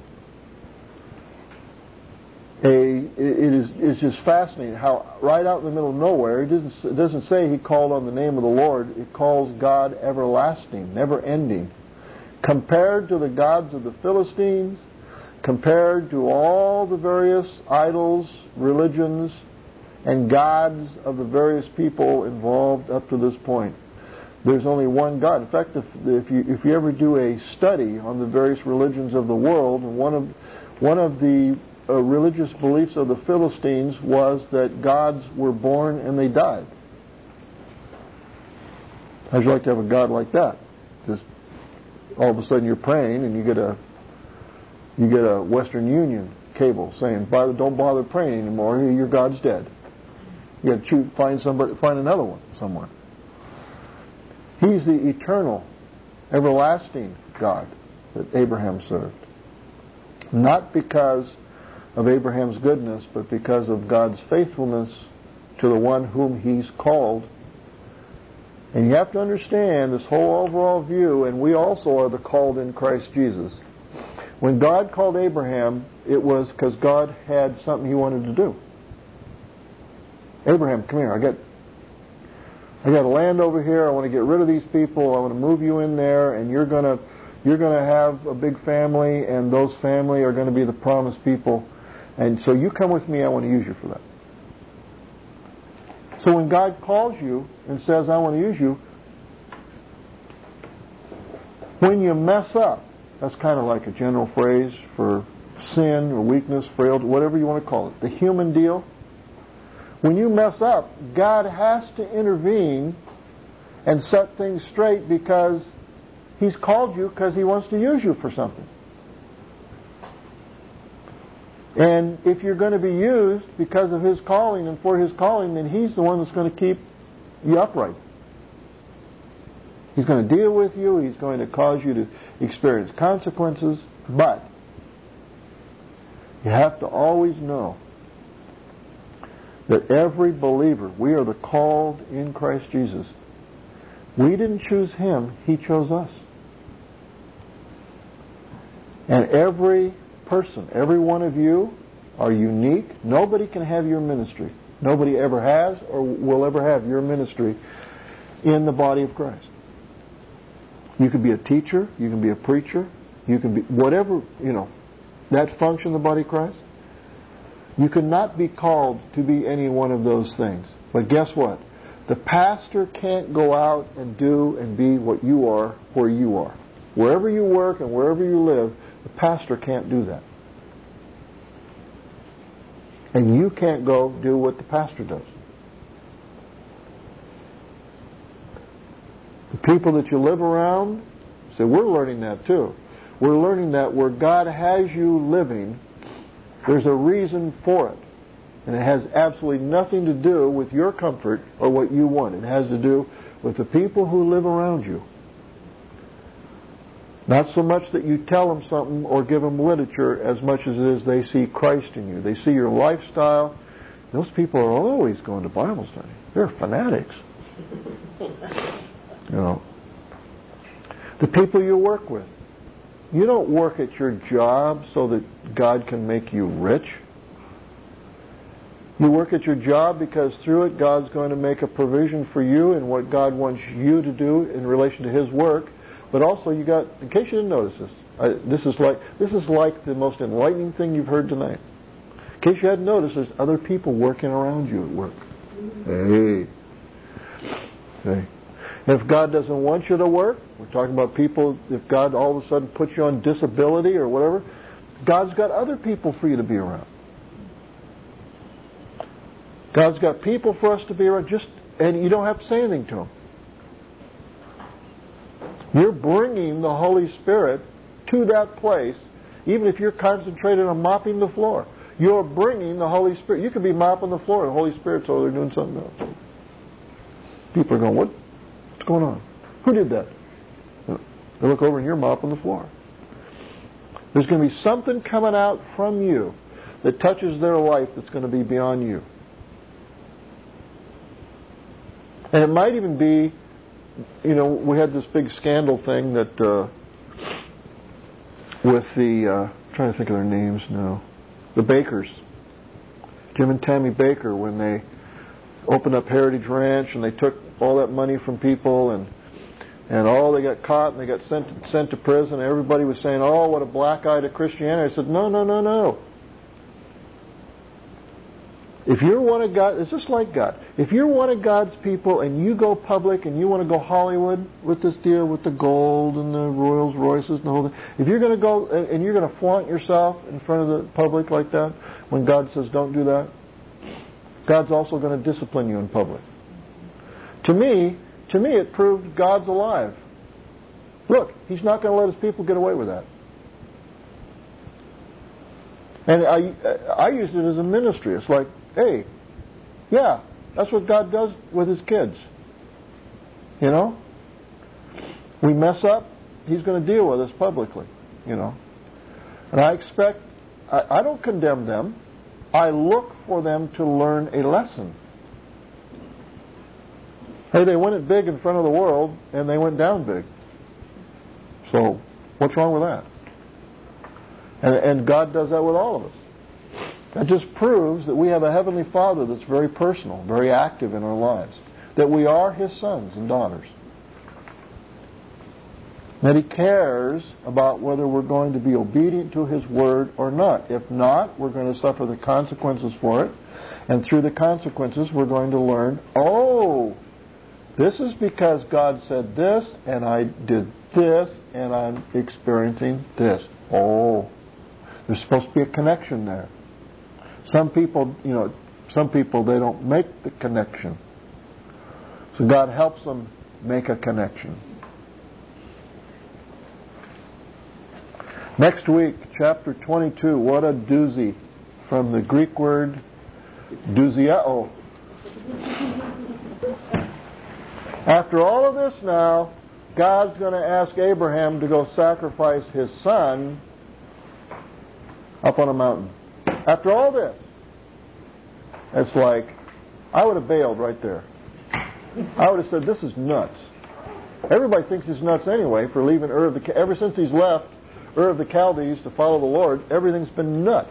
A, it is it's just fascinating how right out in the middle of nowhere, it doesn't, it doesn't say he called on the name of the Lord. It calls God everlasting, never ending. Compared to the gods of the Philistines, compared to all the various idols, religions, and gods of the various people involved up to this point, there's only one God. In fact, if, if you if you ever do a study on the various religions of the world, one of one of the uh, religious beliefs of the Philistines was that gods were born and they died. How'd you like to have a God like that? Just all of a sudden you're praying and you get a you get a Western Union cable saying, "Don't bother praying anymore. Your God's dead." You got to choose, find somebody, find another one somewhere. He's the eternal, everlasting God that Abraham served. Not because of Abraham's goodness, but because of God's faithfulness to the one whom He's called. And you have to understand this whole overall view, and we also are the called in Christ Jesus. When God called Abraham, it was because God had something He wanted to do. Abraham, come here. I got, I got a land over here. I want to get rid of these people. I want to move you in there, and you're gonna, you're gonna have a big family, and those family are going to be the promised people. And so you come with me. I want to use you for that. So when God calls you and says, "I want to use you," when you mess up, that's kind of like a general phrase for sin or weakness, frailty, whatever you want to call it. The human deal. When you mess up, God has to intervene and set things straight because He's called you because He wants to use you for something. And if you're going to be used because of His calling and for His calling, then He's the one that's going to keep you upright. He's going to deal with you. He's going to cause you to experience consequences. But you have to always know that every believer, we are the called in Christ Jesus. We didn't choose Him. He chose us. And every person, every one of you are unique. Nobody can have your ministry. Nobody ever has or will ever have your ministry in the body of Christ. You can be a teacher. You can be a preacher. You can be whatever, you know, that function in the body of Christ. You cannot be called to be any one of those things. But guess what? The pastor can't go out and do and be what you are where you are. Wherever you work and wherever you live, the pastor can't do that. And you can't go do what the pastor does. The people that you live around, say, we're learning that too. We're learning that where God has you living, there's a reason for it. And it has absolutely nothing to do with your comfort or what you want. It has to do with the people who live around you. Not so much that you tell them something or give them literature as much as it is they see Christ in you. They see your lifestyle. Those people are always going to Bible study. They're fanatics. You know. The people you work with. You don't work at your job so that God can make you rich. You work at your job because through it God's going to make a provision for you and what God wants you to do in relation to His work. But also you got, in case you didn't notice this, I, this is like this is like the most enlightening thing you've heard tonight. In case you hadn't noticed, there's other people working around you at work. Hey. Hey. And if God doesn't want you to work, we're talking about people, if God all of a sudden puts you on disability or whatever, God's got other people for you to be around. God's got people for us to be around, just, and you don't have to say anything to them. You're bringing the Holy Spirit to that place, even if you're concentrated on mopping the floor. You're bringing the Holy Spirit. You could be mopping the floor and the Holy Spirit's over there doing something else. People are going, what? What's going on? Who did that? They look over and you're mopping the floor. There's going to be something coming out from you that touches their life that's going to be beyond you. And it might even be, you know, we had this big scandal thing that uh, with the, uh, I'm trying to think of their names now, the Bakers, Jim and Tammy Baker, when they opened up Heritage Ranch and they took all that money from people and and all they got caught and they got sent sent to prison. Everybody was saying, "Oh, what a black eye to Christianity." I said, "No, no, no, no. If you're one of God, it's just like God. If you're one of God's people and you go public and you want to go Hollywood with this deal with the gold and the Rolls Royces and the whole thing, if you're going to go and you're going to flaunt yourself in front of the public like that, when God says don't do that, God's also going to discipline you in public. To me, to me, it proved God's alive. Look, He's not going to let His people get away with that. And I, I used it as a ministry. It's like, hey, yeah, that's what God does with His kids. You know? We mess up, He's going to deal with us publicly. You know? And I expect, I, I don't condemn them. I look for them to learn a lesson. Hey, they went it big in front of the world, and they went down big. So, what's wrong with that? And, and God does that with all of us. That just proves that we have a Heavenly Father that's very personal, very active in our lives. That we are His sons and daughters. That He cares about whether we're going to be obedient to His Word or not. If not, we're going to suffer the consequences for it. And through the consequences, we're going to learn, oh, this is because God said this, and I did this, and I'm experiencing this. Oh, there's supposed to be a connection there. Some people, you know, Some people, they don't make the connection. So God helps them make a connection. Next week, chapter twenty-two. What a doozy. From the Greek word douziao. After all of this now, God's going to ask Abraham to go sacrifice his son up on a mountain. After all this, it's like, I would have bailed right there. I would have said, this is nuts. Everybody thinks he's nuts anyway for leaving Ur of the... Ever since he's left Ur of the Chaldees to follow the Lord, everything's been nuts.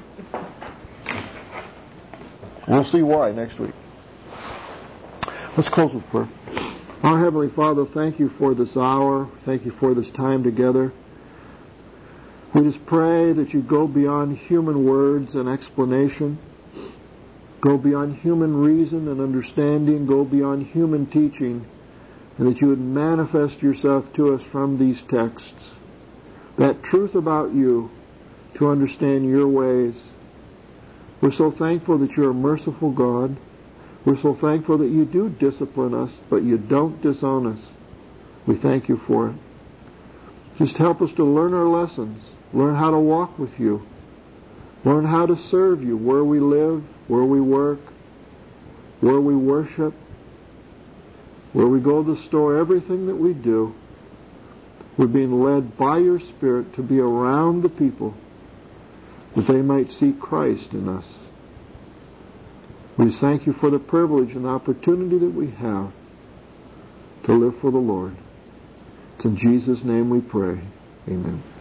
We'll see why next week. Let's close with prayer. Our Heavenly Father, thank you for this hour. Thank you for this time together. We just pray that you go beyond human words and explanation. Go beyond human reason and understanding. Go beyond human teaching. And that you would manifest yourself to us from these texts. That truth about you, to understand your ways. We're so thankful that you're a merciful God. We're so thankful that you do discipline us, but you don't disown us. We thank you for it. Just help us to learn our lessons. Learn how to walk with you. Learn how to serve you where we live, where we work, where we worship, where we go to the store, everything that we do. We're being led by your Spirit to be around the people that they might see Christ in us. We thank you for the privilege and opportunity that we have to live for the Lord. It's in Jesus' name we pray. Amen.